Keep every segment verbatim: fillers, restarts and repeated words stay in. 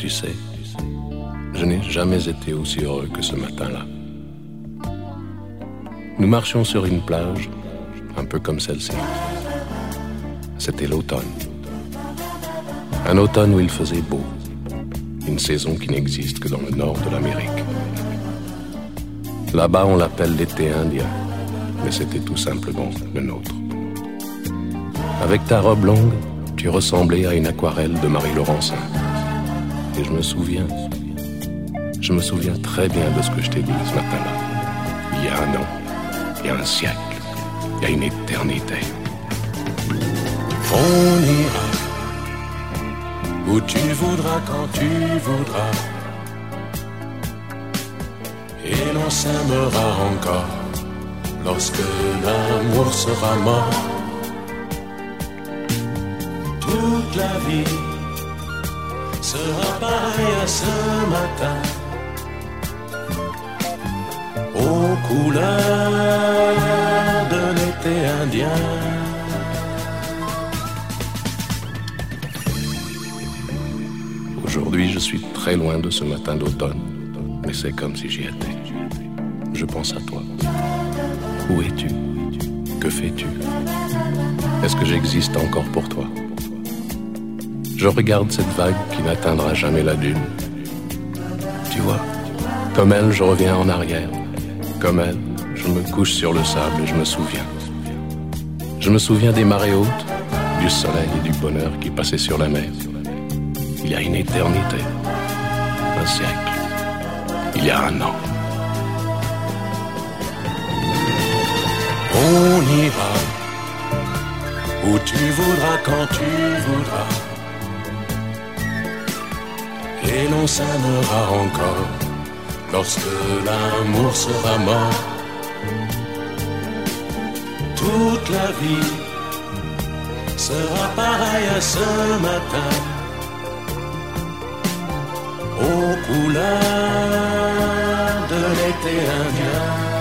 Tu sais, je n'ai jamais été aussi heureux que ce matin-là. Nous marchions sur une plage, un peu comme celle-ci. C'était l'automne. Un automne où il faisait beau. Une saison qui n'existe que dans le nord de l'Amérique. Là-bas, on l'appelle l'été indien, mais c'était tout simplement le nôtre. Avec ta robe longue, tu ressemblais à une aquarelle de Marie Laurencin. Et je me souviens, je me souviens très bien de ce que je t'ai dit ce matin-là. Il y a un an, il y a un siècle, il y a une éternité. On ira où tu voudras, quand tu voudras, et l'on s'aimera encore lorsque l'amour sera mort. Toute la vie sera pareille à ce matin, aux couleurs de l'été indien. Aujourd'hui, je suis très loin de ce matin d'automne, mais c'est comme si j'y étais. Je pense à toi. Où es-tu? Que fais-tu? Est-ce que j'existe encore pour toi? Je regarde cette vague qui n'atteindra jamais la dune. Tu vois, comme elle, je reviens en arrière. Comme elle, je me couche sur le sable et je me souviens. Je me souviens des marées hautes, du soleil et du bonheur qui passaient sur la mer. Il y a une éternité, un siècle, il y a un an. On ira où tu voudras, quand tu voudras, et l'on s'aimera encore lorsque l'amour sera mort. Toute la vie sera pareille à ce matin, aux couleurs de l'été indien.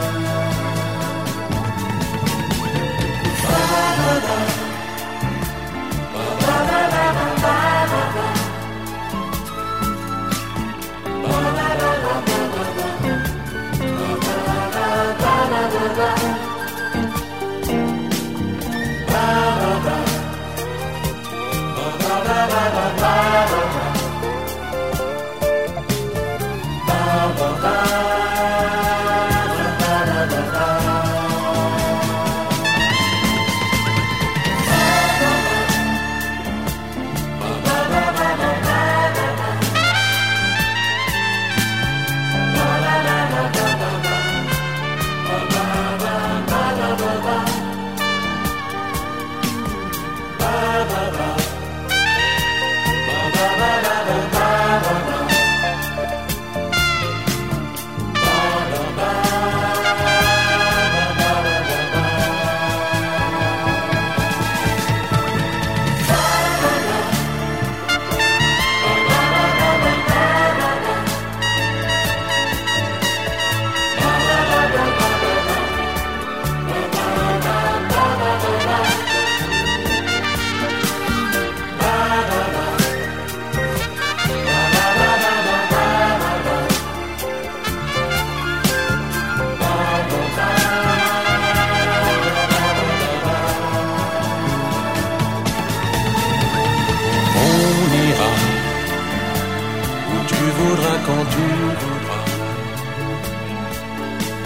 Quand tu voudras,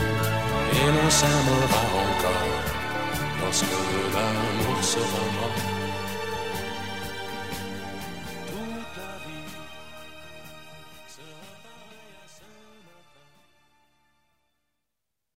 et l'on s'aimera encore lorsque l'amour sera mort.